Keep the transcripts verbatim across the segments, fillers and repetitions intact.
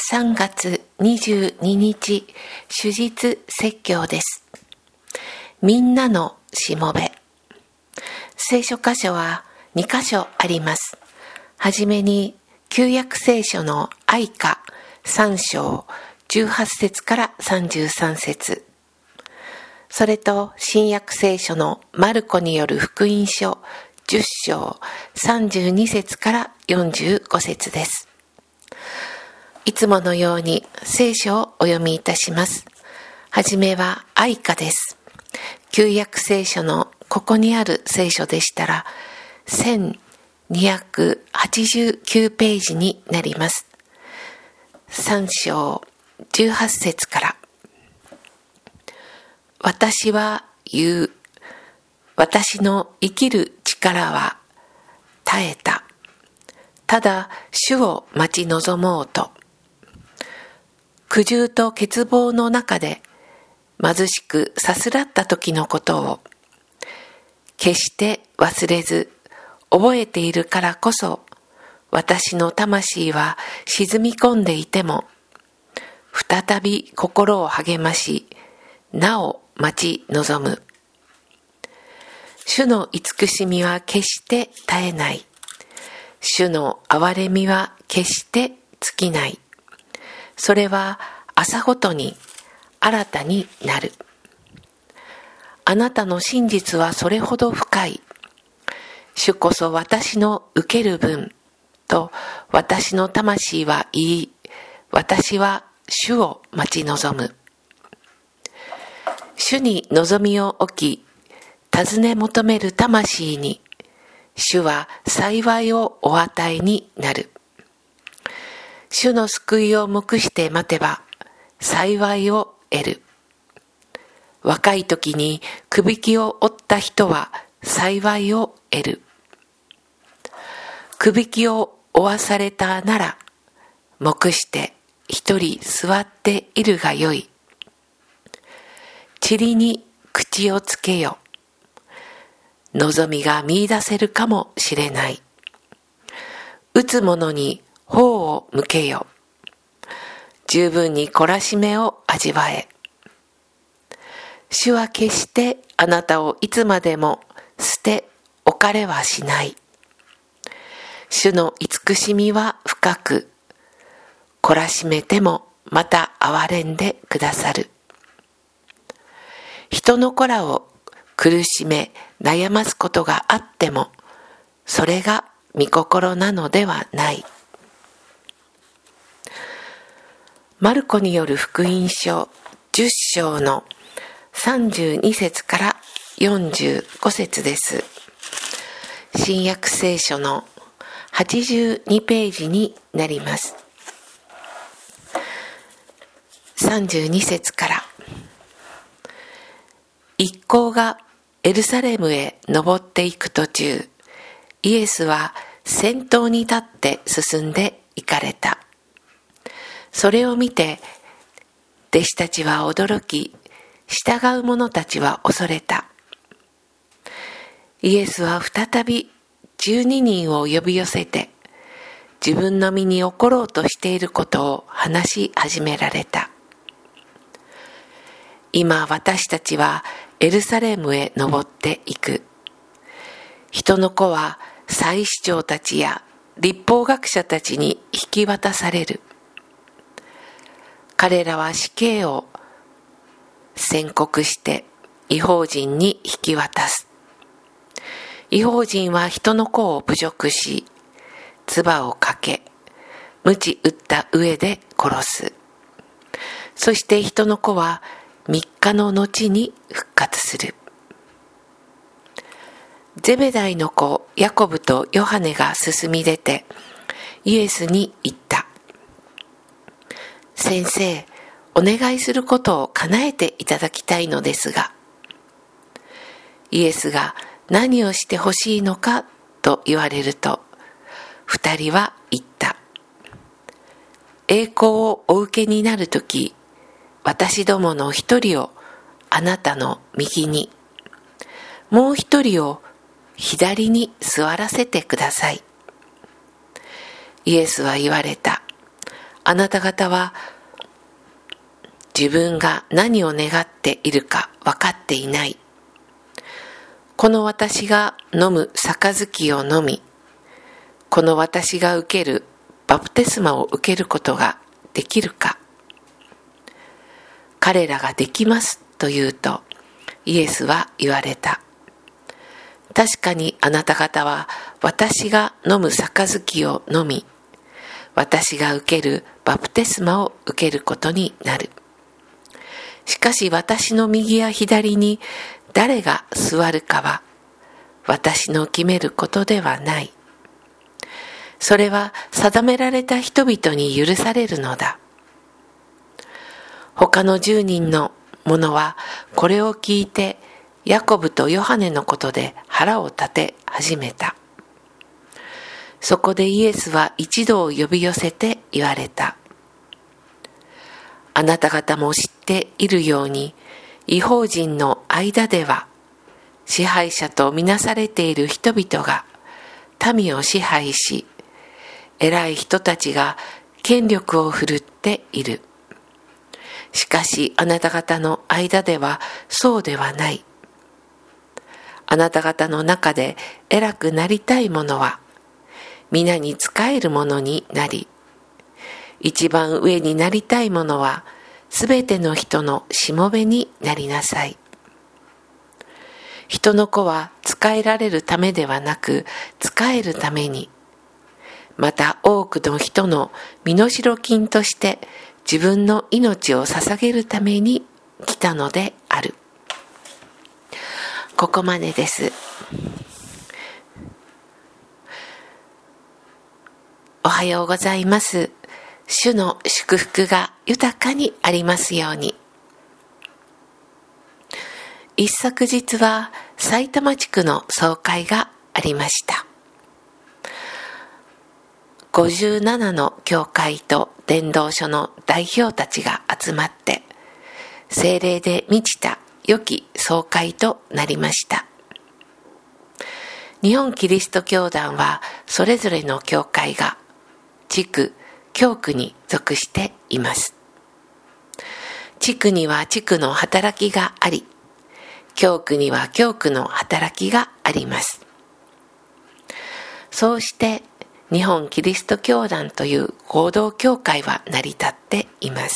さんがつにじゅうににち、主日説教です。みんなのしもべ。聖書箇所はにかしょあります。はじめに旧約聖書の愛歌さんしょうじゅうはっせつからさんじゅうさんせつ、それと新約聖書のマルコによる福音書じゅっしょうさんじゅうにせつからよんじゅうごせつです。いつものように聖書をお読みいたします。はじめは愛歌です。旧約聖書のここにある聖書でしたらせんにひゃくはちじゅうきゅうページになります。さんしょうじゅうはっせつから。私は言う。私の生きる力は耐えた。ただ主を待ち望もうと。苦渋と欠乏の中で貧しくさすらった時のことを決して忘れず覚えているからこそ、私の魂は沈み込んでいても再び心を励まし、なお待ち望む。主の慈しみは決して絶えない。主の憐れみは決して尽きない。それは朝ごとに新たになる。あなたの真実はそれほど深い。主こそ私の受ける分と私の魂は言い、私は主を待ち望む。主に望みを置き、尋ね求める魂に、主は幸いをお与えになる。主の救いを目して待てば、幸いを得る。若い時にくびきを負った人は幸いを得る。くびきを負わされたなら、目して一人座っているがよい。塵に口をつけよ。望みが見出せるかもしれない。打つ者に頬を向けよ。十分に懲らしめを味わえ。主は決してあなたをいつまでも捨て置かれはしない。主の慈しみは深く、懲らしめてもまた憐れんでくださる。人の子らを苦しめ悩ますことがあっても、それが御心なのではない。マルコによる福音書じゅっしょうのさんじゅうにせつからよんじゅうごせつです。新約聖書のはちじゅうにページになります。さんじゅうにせつから。一行がエルサレムへ登っていく途中、イエスは先頭に立って進んで行かれた。それを見て弟子たちは驚き、従う者たちは恐れた。イエスは再びじゅうににんを呼び寄せて、自分の身に起ころうとしていることを話し始められた。今私たちはエルサレムへ登っていく。人の子は祭司長たちや律法学者たちに引き渡される。彼らは死刑を宣告して異邦人に引き渡す。異邦人は人の子を侮辱し、唾をかけ、鞭打った上で殺す。そして人の子は三日の後に復活する。ゼベダイの子ヤコブとヨハネが進み出てイエスに言った。先生、お願いすることを叶えていただきたいのですが。イエスが何をしてほしいのかと言われると、二人は言った。栄光をお受けになるとき、私どもの一人をあなたの右に、もう一人を左に座らせてください。イエスは言われた。 あなた方は自分が何を願っているか分かっていない。この私が飲む杯を飲み、この私が受けるバプテスマを受けることができるか。彼らができますと言うと、イエスは言われた。確かにあなた方は私が飲む杯を飲み、私が受けるバプテスマを受けることになる。しかし私の右や左に誰が座るかは私の決めることではない。それは定められた人々に許されるのだ。他の十人の者はこれを聞いてヤコブとヨハネのことで腹を立て始めた。そこでイエスは一同を呼び寄せて言われた。あなた方も知っているように、異邦人の間では支配者とみなされている人々が民を支配し、偉い人たちが権力を振るっている。しかしあなた方の間ではそうではない。あなた方の中で偉くなりたい者は皆に仕える者になり、一番上になりたい者はすべての人のしもべになりなさい。人の子は仕えられるためではなく仕えるために、また多くの人の身代金として自分の命を捧げるために来たのである。ここまでです。おはようございます。主の祝福が豊かにありますように。一昨日は埼玉地区の総会がありました。ごじゅうななの教会と伝道所の代表たちが集まって、聖霊で満ちた良き総会となりました。日本キリスト教団はそれぞれの教会が地区、教区に属しています。地区には地区の働きがあり、教区には教区の働きがあります。そうして日本キリスト教団という合同教会は成り立っています。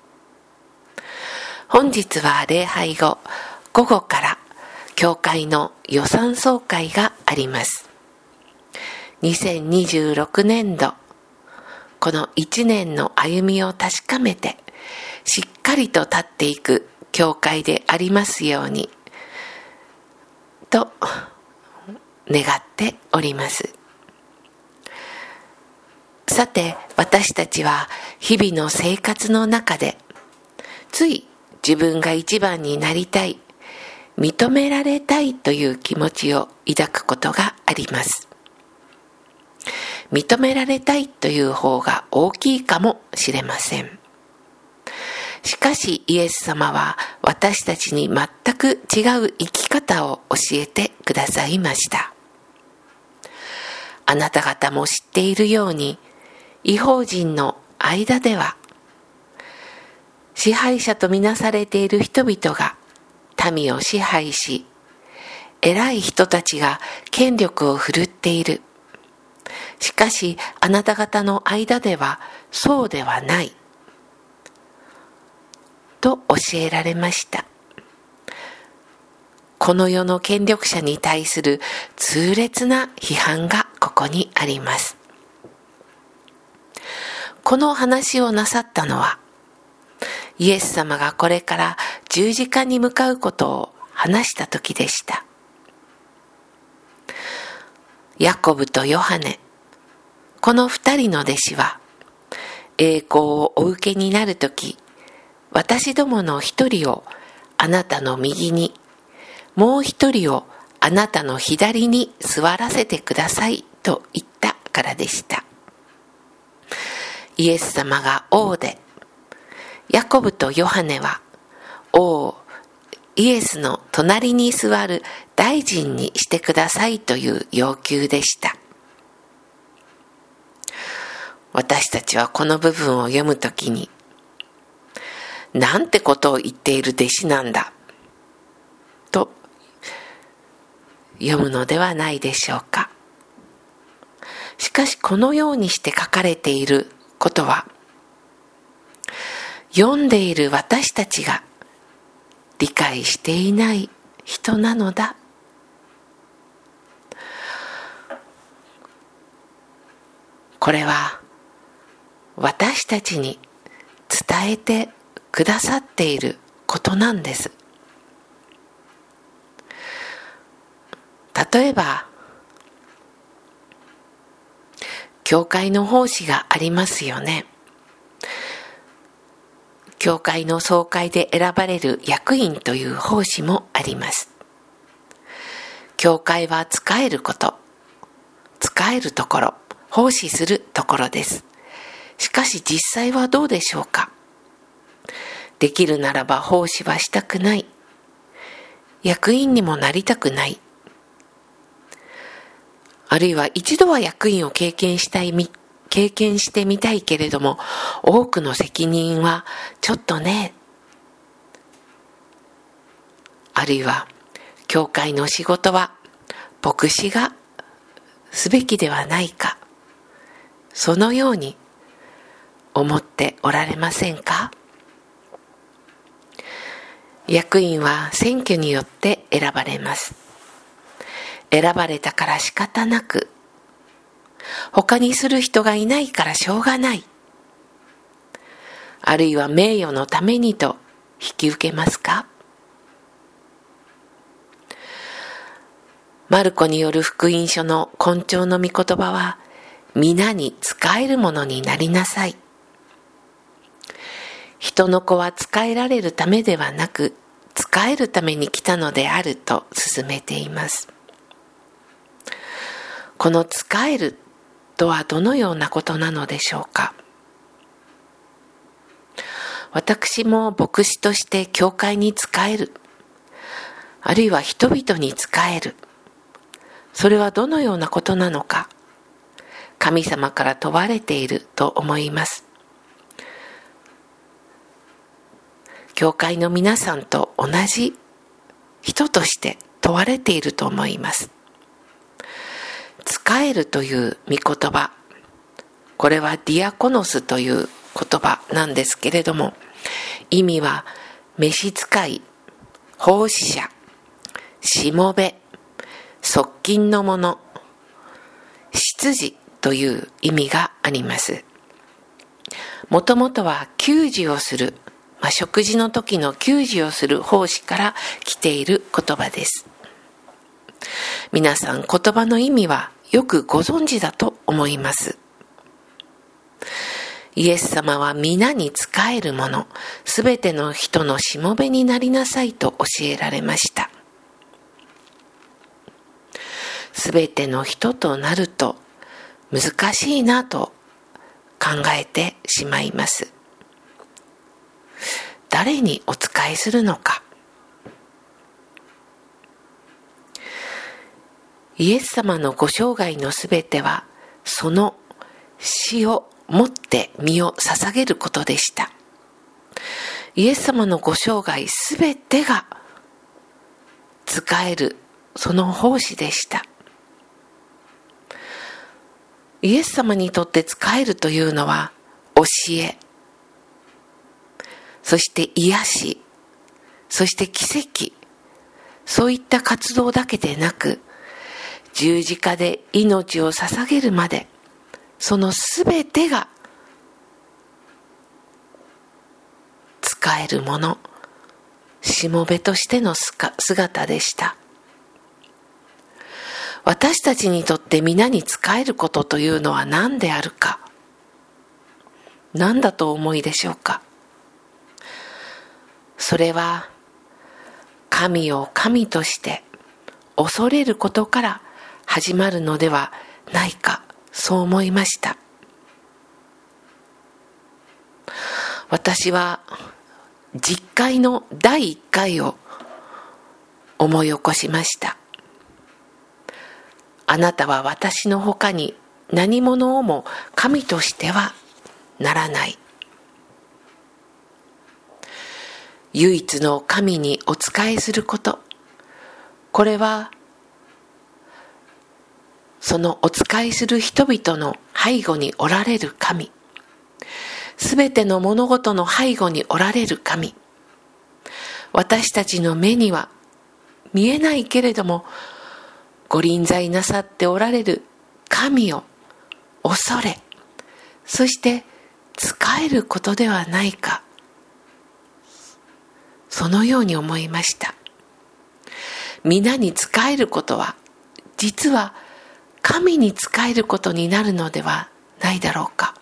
本日は礼拝後、午後から教会の予算総会があります。にせんにじゅうろくねんど、このいちねんの歩みを確かめて、しっかりと立っていく教会でありますように、と願っております。さて、私たちは日々の生活の中で、つい自分が一番になりたい、認められたいという気持ちを抱くことがあります。認められたいという方が大きいかもしれません。しかしイエス様は私たちに全く違う生き方を教えてくださいました。あなた方も知っているように、異邦人の間では支配者とみなされている人々が民を支配し、偉い人たちが権力を振るっている。しかしあなた方の間ではそうではないと教えられました。この世の権力者に対する痛烈な批判がここにあります。この話をなさったのは、イエス様がこれから十字架に向かうことを話した時でした。ヤコブとヨハネ、この二人の弟子は、栄光をお受けになるとき、私どもの一人をあなたの右に、もう一人をあなたの左に座らせてくださいと言ったからでした。イエス様が王で、ヤコブとヨハネは王、イエスの隣に座る大臣にしてくださいという要求でした。 私たちはこの部分を読むときに、なんてことを言っている弟子なんだと読むのではないでしょうか。しかしこのようにして書かれていることは、読んでいる私たちが理解していない人なのだ。これは私たちに伝えてくださっていることなんです。例えば、教会の奉仕がありますよね。教会の総会で選ばれる役員という奉仕もあります。教会は使えること、使えるところ、奉仕するところです。しかし実際はどうでしょうか。できるならば奉仕はしたくない。役員にもなりたくない。あるいは一度は役員を経験したい、経験してみたいけれども、多くの責任はちょっとね。あるいは、教会の仕事は牧師がすべきではないか。そのように思っておられませんか？役員は選挙によって選ばれます。選ばれたから仕方なく、他にする人がいないからしょうがない。あるいは名誉のためにと引き受けますか？マルコによる福音書の根調の御言葉は、皆に使えるものになりなさい。人の子は使えられるためではなく、使えるために来たのであると勧めています。この使えるとはどのようなことなのでしょうか。私も牧師として教会に仕える、あるいは人々に仕える、それはどのようなことなのか、神様から問われていると思います。教会の皆さんと同じ人として問われていると思います。仕えるという御言葉、これはディアコノスという言葉なんですけれども、意味は召使い、奉仕者、しもべ、側近の者、執事という意味があります。もともとは給仕をする、まあ、食事の時の給仕をする奉仕から来ている言葉です。皆さん、言葉の意味はよくご存知だと思います。イエス様は皆に仕えるもの、すべての人のしもべになりなさいと教えられました。すべての人となると難しいなと考えてしまいます。誰にお仕えするのか。イエス様のご生涯のすべては、その死をもって身を捧げることでした。イエス様のご生涯すべてが仕える、その奉仕でした。イエス様にとって仕えるというのは、教え、そして癒し、そして奇跡、そういった活動だけでなく、十字架で命を捧げるまで、そのすべてが仕えるもの、しもべとしての姿でした。私たちにとって皆に仕えることというのは何であるか、何だとお思いでしょうか。それは神を神として恐れることから始まるのではないか、そう思いました。私は実会のだいいっかいを思い起こしました。あなたは私の他に何者をも神としてはならない。唯一の神にお仕えすること、これはそのお仕えする人々の背後におられる神、すべての物事の背後におられる神、私たちの目には見えないけれどもご臨在なさっておられる神を恐れ、そして仕えることではないか、そのように思いました。皆に仕えることは実は神に仕えることになるのではないだろうか。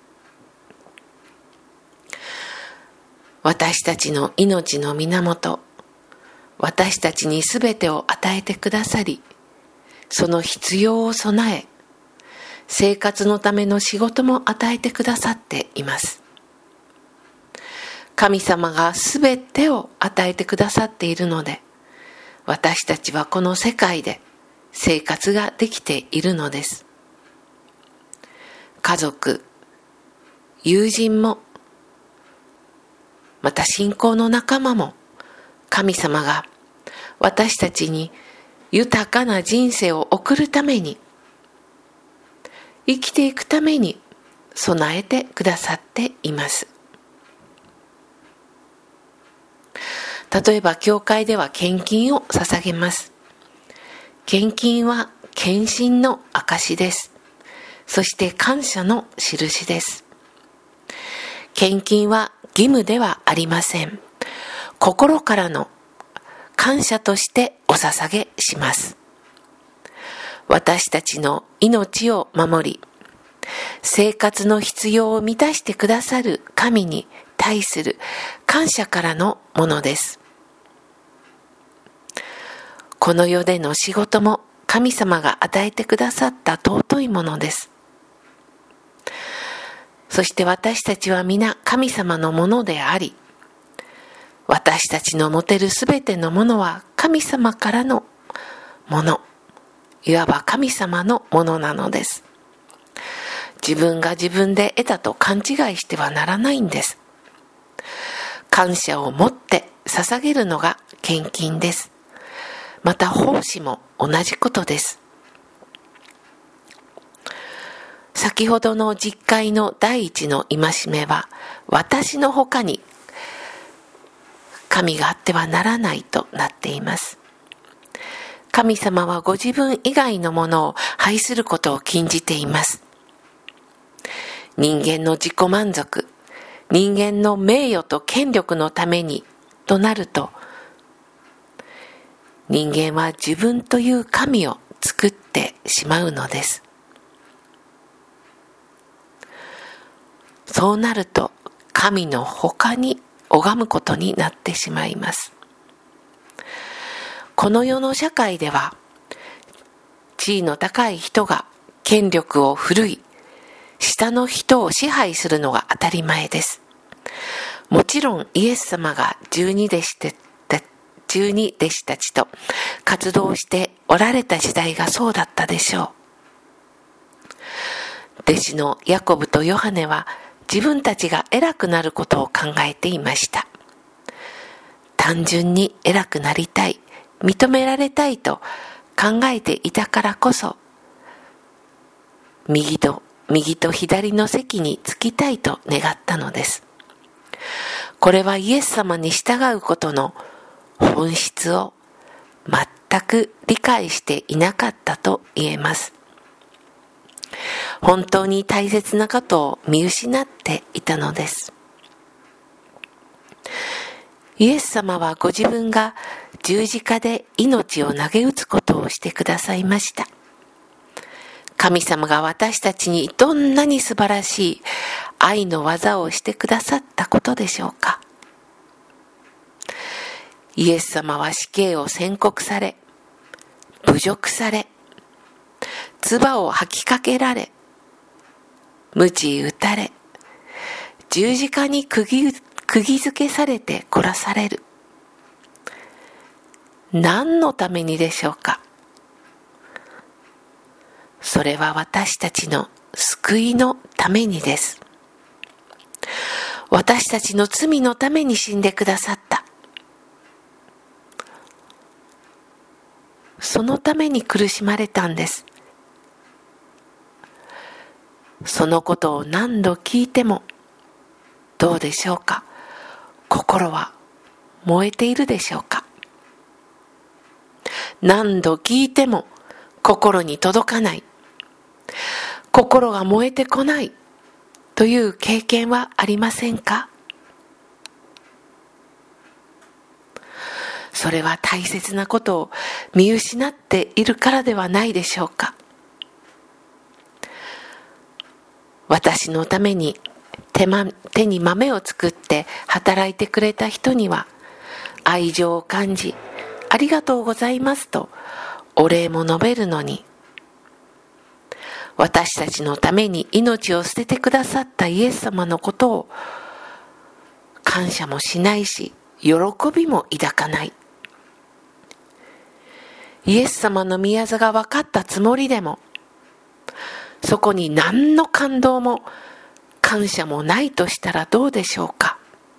私たちの命の源、私たちにすべてを与えてくださり、その必要を備え、生活のための仕事も与えてくださっています。神様がすべてを与えてくださっているので、私たちはこの世界で生活ができているのです。家族、友人も、また信仰の仲間も、神様が私たちに豊かな人生を送るために、生きていくために備えてくださっています。例えば教会では献金を捧げます。献金は献身の証です。そして感謝の印です。献金は義務ではありません。心からの感謝としてお捧げします。私たちの命を守り、生活の必要を満たしてくださる神に対する感謝からのものです。この世での仕事も神様が与えてくださった尊いものです。そして私たちは皆神様のものであり、私たちの持てるすべてのものは神様からのもの、いわば神様のものなのです。自分が自分で得たと勘違いしてはならないんです。感謝を持って捧げるのが献金です。また奉仕も同じことです。先ほどの実会の第一の戒めは、私の他に神があってはならないとなっています。神様はご自分以外のものを愛することを禁じています。人間の自己満足、人間の名誉と権力のためにとなると、人間は自分という神を作ってしまうのです。そうなると神の他に拝むことになってしまいます。この世の社会では地位の高い人が権力を振るい、下の人を支配するのが当たり前です。もちろんイエス様が十二弟子て十二弟子たちと活動しておられた時代がそうだったでしょう。弟子のヤコブとヨハネは自分たちが偉くなることを考えていました。単純に偉くなりたい、認められたいと考えていたからこそ、右と右と左の席につきたいと願ったのです。これはイエス様に従うことの本質を全く理解していなかったと言えます。本当に大切なことを見失っていたのです。イエス様はご自分が十字架で命を投げ打つことをしてくださいました。神様が私たちにどんなに素晴らしい愛の技をしてくださったことでしょうか。イエス様は死刑を宣告され、侮辱され、唾を吐きかけられ、鞭打たれ、十字架に釘付けされて殺される。何のためにでしょうか。 それは私たちの救いのためにです。私たちの罪のために死んでくださった。そのために苦しまれたんです。そのことを何度聞いてもどうでしょうか。心は燃えているでしょうか。何度聞いても心に届かない、心が燃えてこないという経験はありませんか。それは大切なことを見失っているからではないでしょうか。私のために 手, ま、手に豆を作って働いてくれた人には愛情を感じ、ありがとうございますとお礼も述べるのに、私たちのために命を捨ててくださったイエス様のことを感謝もしないし、喜びも抱かない。イエス様の御業が分かったつもりでも、そこに何の感動も感謝もないとしたらどうでしょうか。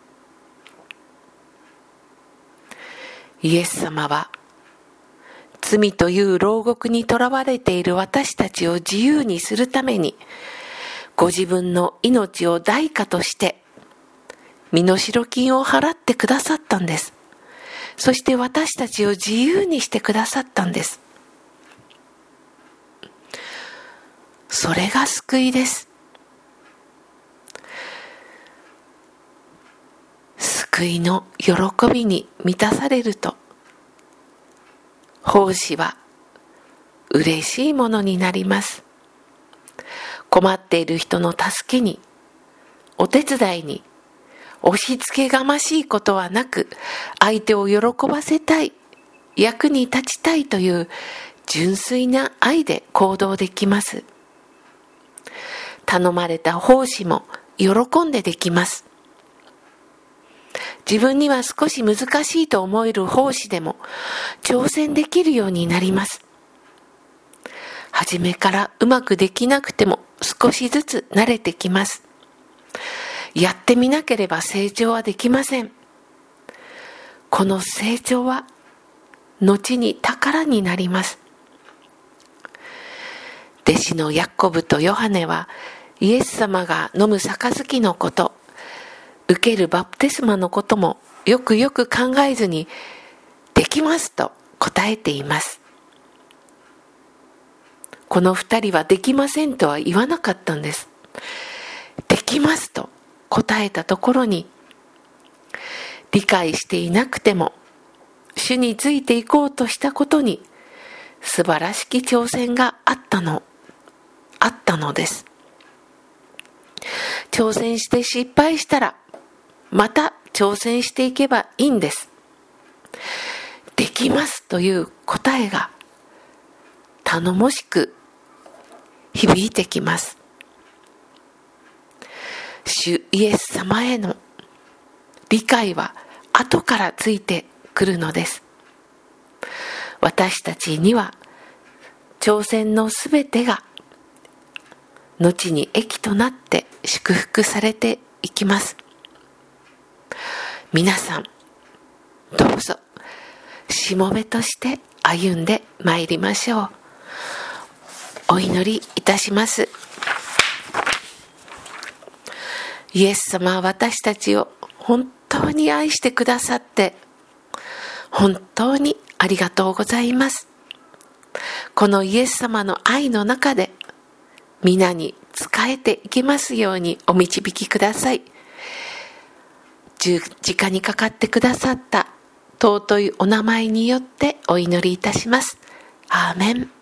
イエス様は罪という牢獄にとらわれている私たちを自由にするために、ご自分の命を代価として身代金を払ってくださったんです。そして私たちを自由にしてくださったんです。それが救いです。救いの喜びに満たされると、奉仕は嬉しいものになります。困っている人の助けに、お手伝いに、押し付けがましいことはなく、相手を喜ばせたい、役に立ちたいという純粋な愛で行動できます。頼まれた奉仕も喜んでできます。自分には少し難しいと思える奉仕でも挑戦できるようになります。初めからうまくできなくても少しずつ慣れてきます。やってみなければ成長はできません。この成長は後に宝になります。弟子のヤコブとヨハネはイエス様が飲む杯のこと、受けるバプテスマのこともよくよく考えずに、できますと答えています。この二人はできませんとは言わなかったんです。できますと答えたところに、理解していなくても主についていこうとしたことに素晴らしき挑戦があったの、あったのです。挑戦して失敗したらまた挑戦していけばいいんです。できますという答えが頼もしく響いてきます。主イエス様への理解は後からついてくるのです。私たちには挑戦のすべてが後に益となって祝福されていきます。皆さんどうぞしもべとして歩んでまいりましょう。お祈りいたします。イエス様は私たちを本当に愛してくださって本当にありがとうございます。このイエス様の愛の中で皆に仕えていきますようにお導きください。十字架にかかってくださった尊いお名前によってお祈りいたします。アーメン。